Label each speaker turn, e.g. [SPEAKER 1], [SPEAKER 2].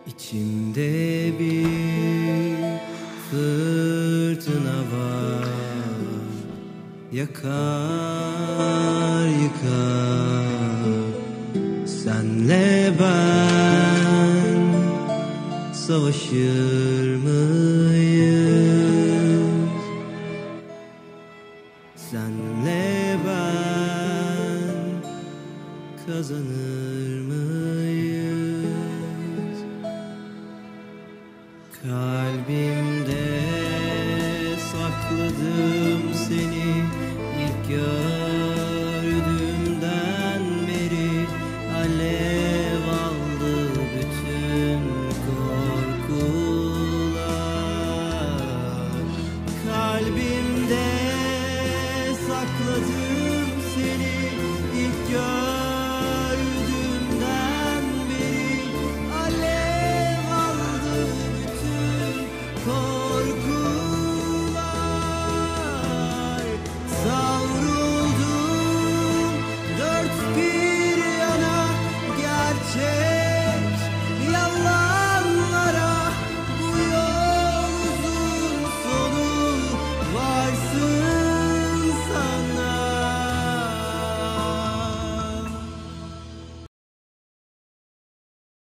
[SPEAKER 1] İçimde bir fırtına var, yakar yıkar. Senle ben savaşır mıyız? Senle ben kazanır mıyız? Kalbim